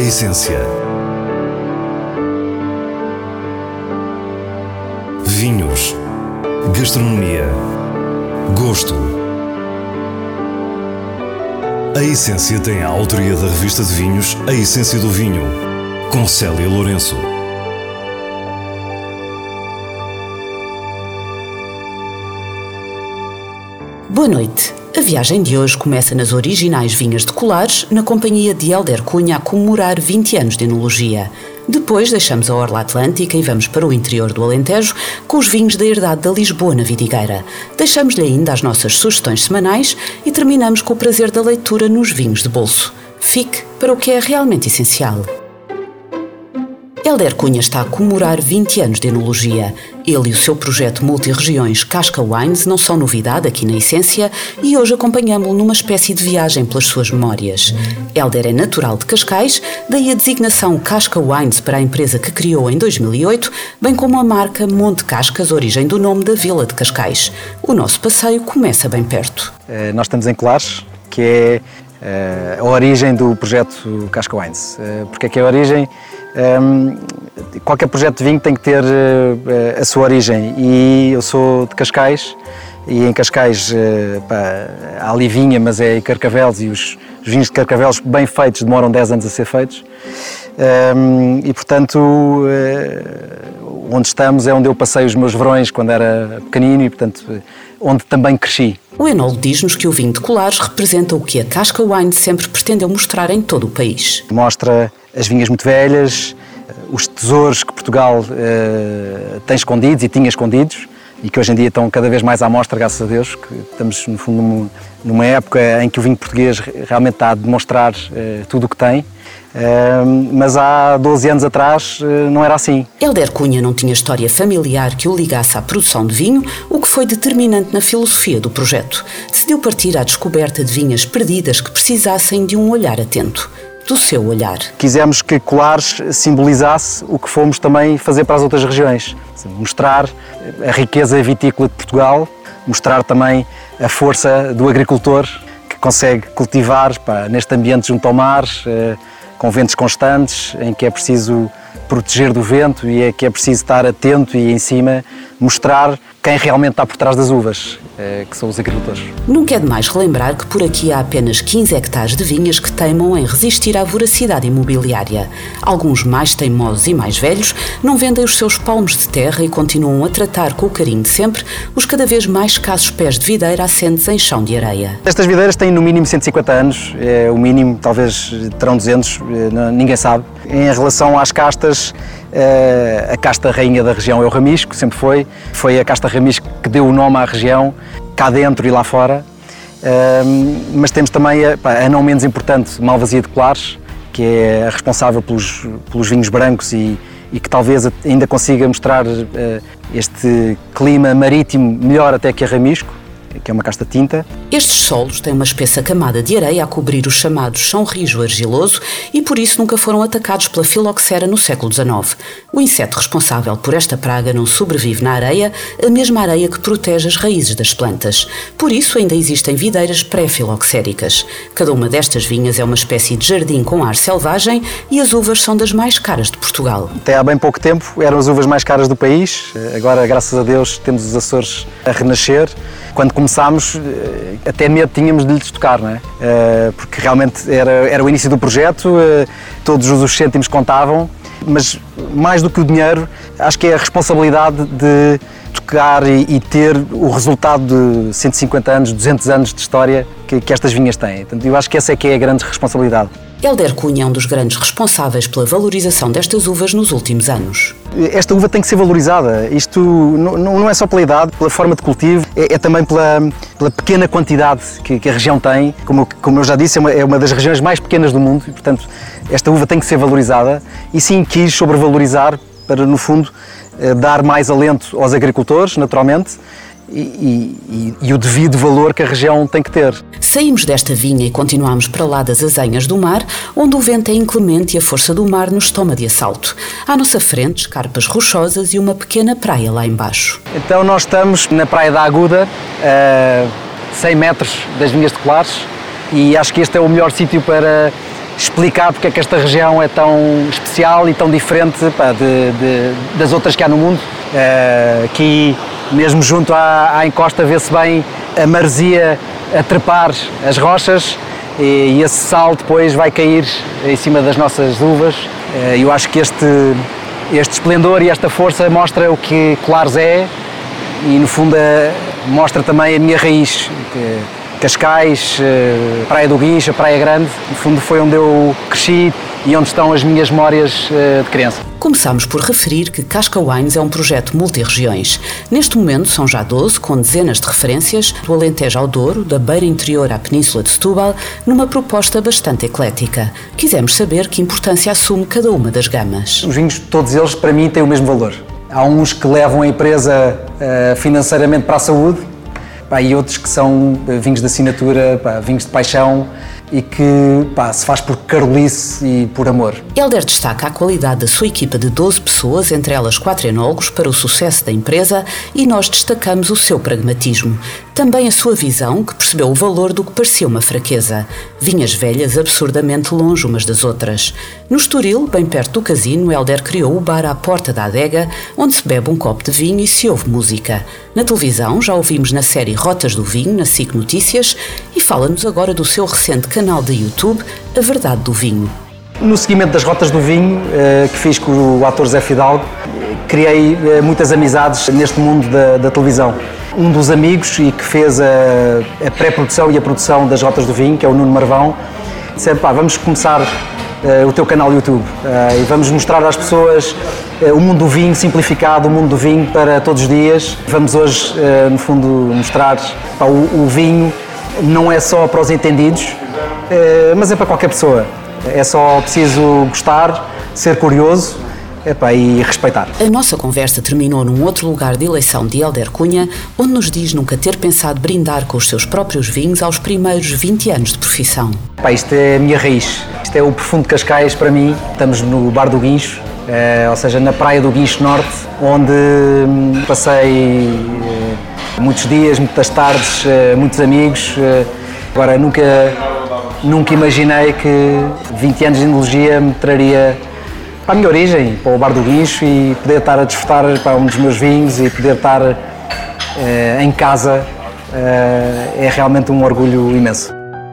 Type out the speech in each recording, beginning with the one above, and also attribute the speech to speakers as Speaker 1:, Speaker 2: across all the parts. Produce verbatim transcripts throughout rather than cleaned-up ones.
Speaker 1: essência. Vinhos, gastronomia, gosto. A Essência tem a autoria da revista de vinhos A Essência do Vinho, com Célia Lourenço.
Speaker 2: Boa noite. A viagem de hoje começa nas originais vinhas de Colares, na companhia de Hélder Cunha a comemorar vinte anos de enologia. Depois deixamos a Orla Atlântica e vamos para o interior do Alentejo com os vinhos da herdade da Lisboa na Vidigueira. Deixamos-lhe ainda as nossas sugestões semanais e terminamos com o prazer da leitura nos vinhos de bolso. Fique para o que é realmente essencial. Hélder Cunha está a comemorar vinte anos de enologia. Ele e o seu projeto Multi-Regiões Casca Wines não são novidade aqui na Essência e hoje acompanhamos-lo numa espécie de viagem pelas suas memórias. Hélder é natural de Cascais, daí a designação Casca Wines para a empresa que criou em dois mil e oito, bem como a marca Monte Cascas, origem do nome da vila de Cascais. O nosso passeio começa bem perto.
Speaker 3: Uh, nós estamos em Colares, que é uh, a origem do projeto Casca Wines. Uh, porque é que é a origem? Um, qualquer projeto de vinho tem que ter uh, a sua origem e eu sou de Cascais e em Cascais uh, pá, há ali vinha, mas é em Carcavelos e os, os vinhos de Carcavelos bem feitos demoram dez anos a ser feitos um, e portanto uh, onde estamos é onde eu passei os meus verões quando era pequenino e portanto uh, onde também cresci.
Speaker 2: O enólogo diz-nos que o vinho de Colares representa o que a Casca Wine sempre pretendeu mostrar em todo o país.
Speaker 3: Mostra as vinhas muito velhas, os tesouros que Portugal uh, tem escondidos e tinha escondidos e que hoje em dia estão cada vez mais à mostra, graças a Deus, que estamos no fundo numa época em que o vinho português realmente está a demonstrar uh, tudo o que tem, uh, mas há doze anos atrás uh, não era assim.
Speaker 2: Hélder Cunha não tinha história familiar que o ligasse à produção de vinho, o que foi determinante na filosofia do projeto. Decidiu partir à descoberta de vinhas perdidas que precisassem de um olhar atento. Do seu olhar.
Speaker 3: Quisemos que Colares simbolizasse o que fomos também fazer para as outras regiões. Mostrar a riqueza vitícola de Portugal, mostrar também a força do agricultor que consegue cultivar pá, neste ambiente junto ao mar, eh, com ventos constantes, em que é preciso proteger do vento e é que é preciso estar atento e em cima mostrar quem realmente está por trás das uvas, que são os agricultores.
Speaker 2: Nunca é demais relembrar que por aqui há apenas quinze hectares de vinhas que teimam em resistir à voracidade imobiliária. Alguns mais teimosos e mais velhos não vendem os seus palmos de terra e continuam a tratar com o carinho de sempre os cada vez mais escassos pés de videira assentes em chão de areia.
Speaker 3: Estas videiras têm no mínimo cento e cinquenta anos, é, o mínimo talvez terão duzentos, é, ninguém sabe. Em relação às castas, a casta rainha da região é o Ramisco, sempre foi. Foi a casta Ramisco que deu o nome à região, cá dentro e lá fora. Mas temos também a, a não menos importante Malvasia de Colares, que é a responsável pelos, pelos vinhos brancos e, e que talvez ainda consiga mostrar este clima marítimo melhor até que a Ramisco, que é uma casta tinta.
Speaker 2: Estes solos têm uma espessa camada de areia a cobrir o chamado chão rijo argiloso e por isso nunca foram atacados pela filoxera no século dezenove. O inseto responsável por esta praga não sobrevive na areia, a mesma areia que protege as raízes das plantas. Por isso ainda existem videiras pré-filoxéricas. Cada uma destas vinhas é uma espécie de jardim com ar selvagem e as uvas são das mais caras de Portugal.
Speaker 3: Até há bem pouco tempo eram as uvas mais caras do país, agora graças a Deus temos os Açores a renascer. Quando começámos, até medo tínhamos de lhes tocar, não é? Porque realmente era, era o início do projeto, todos os cêntimos contavam, mas mais do que o dinheiro, acho que é a responsabilidade de tocar e, e ter o resultado de cento e cinquenta anos, duzentos anos de história que, que estas vinhas têm. Portanto, eu acho que essa é que é a grande responsabilidade.
Speaker 2: Hélder Cunha é um dos grandes responsáveis pela valorização destas uvas nos últimos anos.
Speaker 3: Esta uva tem que ser valorizada. Isto não, não é só pela idade, pela forma de cultivo, é, é também pela, pela pequena quantidade que, que a região tem. Como, como eu já disse, é uma, é uma das regiões mais pequenas do mundo e, portanto, esta uva tem que ser valorizada. E sim, quis sobrevalorizar para, no fundo, dar mais alento aos agricultores, naturalmente, E, e, e o devido valor que a região tem que ter.
Speaker 2: Saímos desta vinha e continuamos para lá das azanhas do mar, onde o vento é inclemente e a força do mar nos toma de assalto. À nossa frente, escarpas rochosas e uma pequena praia lá embaixo.
Speaker 3: Então nós estamos na Praia da Aguda, a cem metros das vinhas de Colares, e acho que este é o melhor sítio para explicar porque é que esta região é tão especial e tão diferente pá, de, de, das outras que há no mundo. Uh, aqui, mesmo junto à, à encosta, vê-se bem a maresia a trepar as rochas e, e esse sal depois vai cair em cima das nossas uvas. Uh, eu acho que este, este esplendor e esta força mostra o que Colares é e, no fundo, uh, mostra também a minha raiz. Que, Cascais, Praia do Guincho, Praia Grande, no fundo foi onde eu cresci e onde estão as minhas memórias de criança.
Speaker 2: Começámos por referir que Casca Wines é um projeto multi-regiões. Neste momento são já doze, com dezenas de referências, do Alentejo ao Douro, da beira interior à Península de Setúbal, numa proposta bastante eclética. Quisemos saber que importância assume cada uma das gamas.
Speaker 3: Os vinhos, todos eles, para mim, têm o mesmo valor. Há uns que levam a empresa uh, financeiramente para a saúde, pá, e outros que são vinhos de assinatura, pá, vinhos de paixão e que pá, se faz por carolice e por amor.
Speaker 2: Helder destaca a qualidade da sua equipa de doze pessoas, entre elas quatro enólogos, para o sucesso da empresa, e nós destacamos o seu pragmatismo. Também a sua visão, que percebeu o valor do que parecia uma fraqueza. Vinhas velhas absurdamente longe umas das outras. No Estoril, bem perto do casino, Helder criou o bar à porta da adega, onde se bebe um copo de vinho e se ouve música. Na televisão, já ouvimos na série Rotas do Vinho, na S I C Notícias, e fala-nos agora do seu recente canal de YouTube, A Verdade do Vinho.
Speaker 3: No seguimento das Rotas do Vinho, que fiz com o ator Zé Fidalgo, criei muitas amizades neste mundo da, da televisão. Um dos amigos e que fez a, a pré-produção e a produção das Rotas do Vinho, que é o Nuno Marvão, disse: pá, vamos começar uh, o teu canal YouTube uh, e vamos mostrar às pessoas uh, o mundo do vinho simplificado, o mundo do vinho para todos os dias. Vamos hoje, uh, no fundo, mostrar pá, o, o vinho não é só para os entendidos, uh, mas é para qualquer pessoa. É só preciso gostar, ser curioso, epá, e respeitar.
Speaker 2: A nossa conversa terminou num outro lugar de eleição de Helder Cunha, onde nos diz nunca ter pensado brindar com os seus próprios vinhos aos primeiros vinte anos de profissão.
Speaker 3: Epá, isto é a minha raiz, isto é o perfume de Cascais para mim. Estamos no Bar do Guincho, eh, ou seja, na praia do Guincho Norte, onde hum, passei eh, muitos dias, muitas tardes, eh, muitos amigos. Eh, agora, nunca... Nunca imaginei que vinte anos de enologia me traria para a minha origem, para o Bar do Guincho, e poder estar a desfrutar para um dos meus vinhos e poder estar eh, em casa eh, é realmente um orgulho imenso.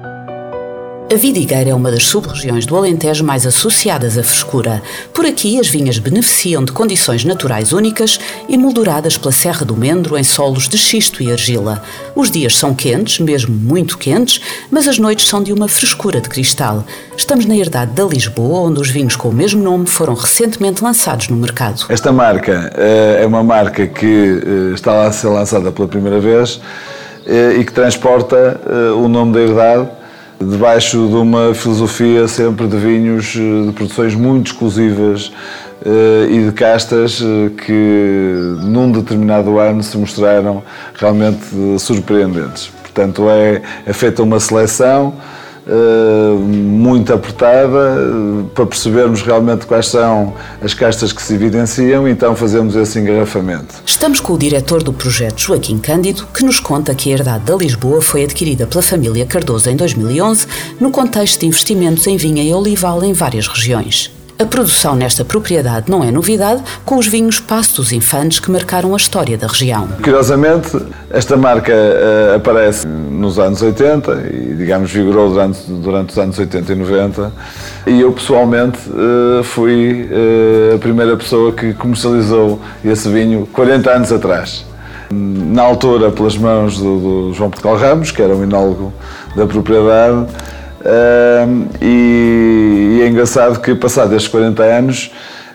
Speaker 2: A Vidigueira é uma das sub-regiões do Alentejo mais associadas à frescura. Por aqui, as vinhas beneficiam de condições naturais únicas, emolduradas pela Serra do Mendro em solos de xisto e argila. Os dias são quentes, mesmo muito quentes, mas as noites são de uma frescura de cristal. Estamos na herdade da Lisboa, onde os vinhos com o mesmo nome foram recentemente lançados no mercado.
Speaker 4: Esta marca uh, é uma marca que uh, está a ser lançada pela primeira vez uh, e que transporta uh, o nome da herdade, debaixo de uma filosofia sempre de vinhos de produções muito exclusivas uh, e de castas uh, que num determinado ano se mostraram realmente uh, surpreendentes. Portanto, é, é feita uma seleção uh, muito apertada uh, para percebermos realmente quais são as castas que se evidenciam e então fazemos esse engarrafamento.
Speaker 2: Estamos com o diretor do projeto, Joaquim Cândido, que nos conta que a herdade da Lisboa foi adquirida pela família Cardoso em dois mil e onze, no contexto de investimentos em vinha e olival em várias regiões. A produção nesta propriedade não é novidade, com os vinhos Passo dos Infantes que marcaram a história da região.
Speaker 4: Curiosamente, esta marca uh, aparece nos anos oitenta e, digamos, vigorou durante, durante os anos oitenta e noventa, e eu pessoalmente uh, fui uh, a primeira pessoa que comercializou esse vinho quarenta anos atrás. Na altura, pelas mãos do, do João Portugal Ramos, que era o enólogo da propriedade. Uh, e, e é engraçado que, passados estes quarenta anos,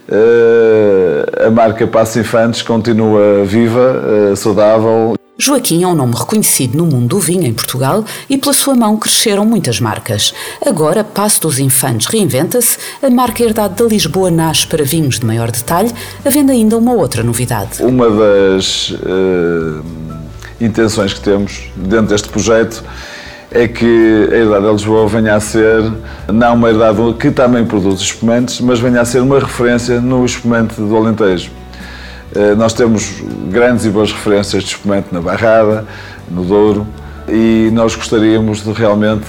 Speaker 4: uh, a marca Passo Infantes continua viva, uh, saudável.
Speaker 2: Joaquim é um nome reconhecido no mundo do vinho em Portugal e pela sua mão cresceram muitas marcas. Agora, Passo dos Infantes reinventa-se, a marca Herdade da Lisboa nasce para vinhos de maior detalhe, havendo ainda uma outra novidade.
Speaker 4: Uma das uh, intenções que temos dentro deste projeto é que a Herdade da Lisboa venha a ser, não uma herdade que também produz espumantes, mas venha a ser uma referência no espumante do Alentejo. Nós temos grandes e boas referências de espumante na Barrada, no Douro, e nós gostaríamos de realmente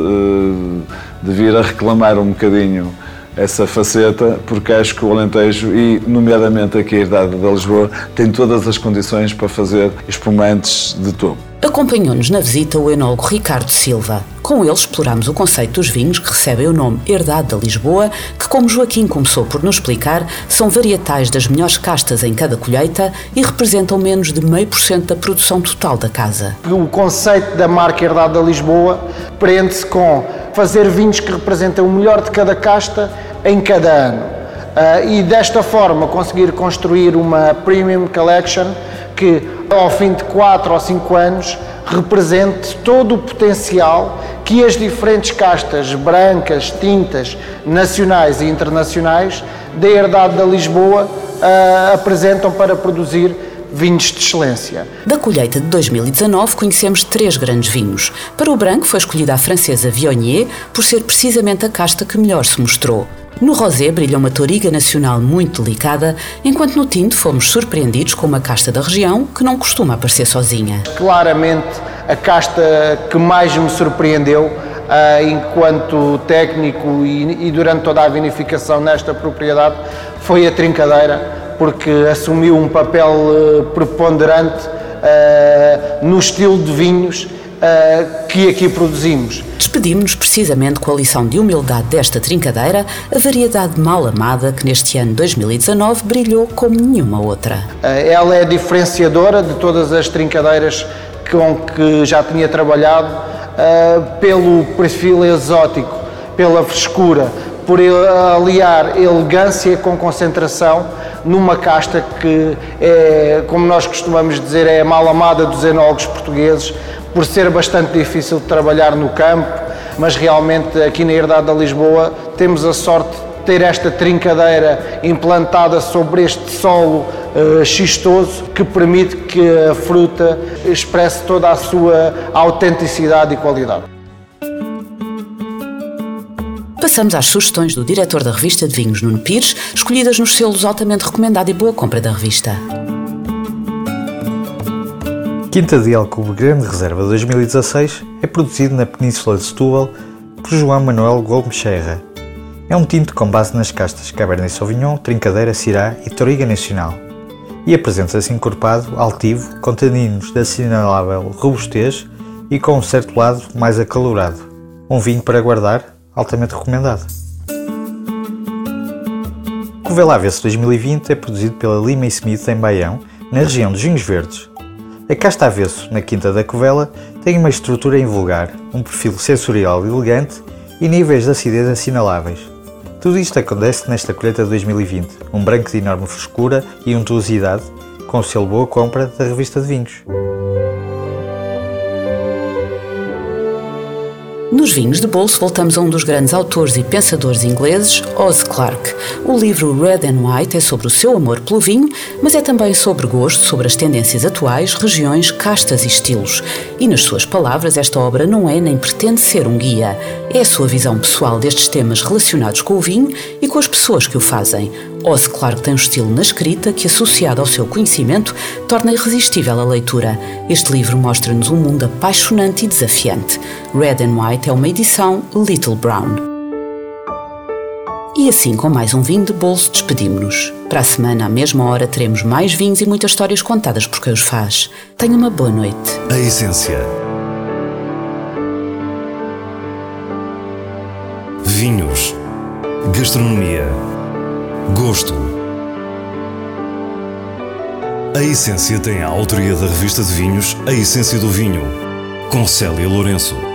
Speaker 4: de, de vir a reclamar um bocadinho essa faceta, porque acho que o Alentejo, e nomeadamente aqui a Herdade de Lisboa, tem todas as condições para fazer espumantes de topo.
Speaker 2: Acompanhou-nos na visita o enólogo Ricardo Silva. Com ele explorámos o conceito dos vinhos que recebem o nome Herdade de Lisboa, que, como Joaquim começou por nos explicar, são varietais das melhores castas em cada colheita e representam menos de meio por cento da produção total da casa.
Speaker 5: O conceito da marca Herdade de Lisboa prende-se com fazer vinhos que representam o melhor de cada casta em cada ano. Uh, e desta forma conseguir construir uma Premium Collection que, ao fim de quatro ou cinco anos, represente todo o potencial que as diferentes castas brancas, tintas, nacionais e internacionais da Herdade de Lisboa uh, apresentam para produzir vinhos de excelência.
Speaker 2: Da colheita de dois mil e dezanove conhecemos três grandes vinhos. Para o branco foi escolhida a francesa Viognier por ser precisamente a casta que melhor se mostrou. No rosé brilha uma touriga nacional muito delicada, enquanto no tinto fomos surpreendidos com uma casta da região que não costuma aparecer sozinha.
Speaker 5: Claramente a casta que mais me surpreendeu uh, enquanto técnico e, e durante toda a vinificação nesta propriedade foi a Trincadeira, porque assumiu um papel uh, preponderante uh, no estilo de vinhos uh, que aqui produzimos.
Speaker 2: Despedimos-nos precisamente com a lição de humildade desta Trincadeira, a variedade mal amada que neste ano dois mil e dezanove brilhou como nenhuma outra.
Speaker 5: Uh, ela é diferenciadora de todas as trincadeiras com que já tinha trabalhado, uh, pelo perfil exótico, pela frescura, por aliar elegância com concentração numa casta que é, como nós costumamos dizer, é a mal amada dos enólogos portugueses, por ser bastante difícil de trabalhar no campo, mas realmente aqui na Herdade de Lisboa temos a sorte de ter esta trincadeira implantada sobre este solo uh, xistoso que permite que a fruta expresse toda a sua autenticidade e qualidade.
Speaker 2: Passamos às sugestões do diretor da revista de vinhos, Nuno Pires, escolhidas nos selos altamente recomendado e boa compra da revista.
Speaker 6: Quinta de Alcobe Grande Reserva dois mil e dezasseis é produzido na Península de Setúbal por João Manuel Gomes Serra. É um tinto com base nas castas Cabernet Sauvignon, Trincadeira, Syrah e Touriga Nacional e apresenta-se encorpado, altivo, com taninos de assinalável robustez e com um certo lado mais acalorado. Um vinho para guardar, altamente recomendado. Covela Avesso dois mil e vinte é produzido pela Lima e Smith em Baião, na região dos Vinhos Verdes. A casta Avesso, na Quinta da Covela, tem uma estrutura invulgar, um perfil sensorial elegante e níveis de acidez assinaláveis. Tudo isto acontece nesta colheita de dois mil e vinte, um branco de enorme frescura e untuosidade, com o selo Boa Compra da revista de vinhos.
Speaker 2: Nos vinhos de bolso voltamos a um dos grandes autores e pensadores ingleses, Oz Clarke. O livro Red and White é sobre o seu amor pelo vinho, mas é também sobre gosto, sobre as tendências atuais, regiões, castas e estilos. E nas suas palavras, esta obra não é nem pretende ser um guia. É a sua visão pessoal destes temas relacionados com o vinho e com as pessoas que o fazem. Oz Clarke tem um estilo na escrita que, associado ao seu conhecimento, torna irresistível a leitura. Este livro mostra-nos um mundo apaixonante e desafiante. Red and White é uma edição Little Brown. E assim, com mais um vinho de bolso, despedimos-nos. Para a semana, à mesma hora, teremos mais vinhos e muitas histórias contadas por quem os faz. Tenha uma boa noite.
Speaker 1: A essência. Vinhos. Gastronomia. Gosto. A Essência tem a autoria da revista de vinhos A Essência do Vinho, com Célia Lourenço.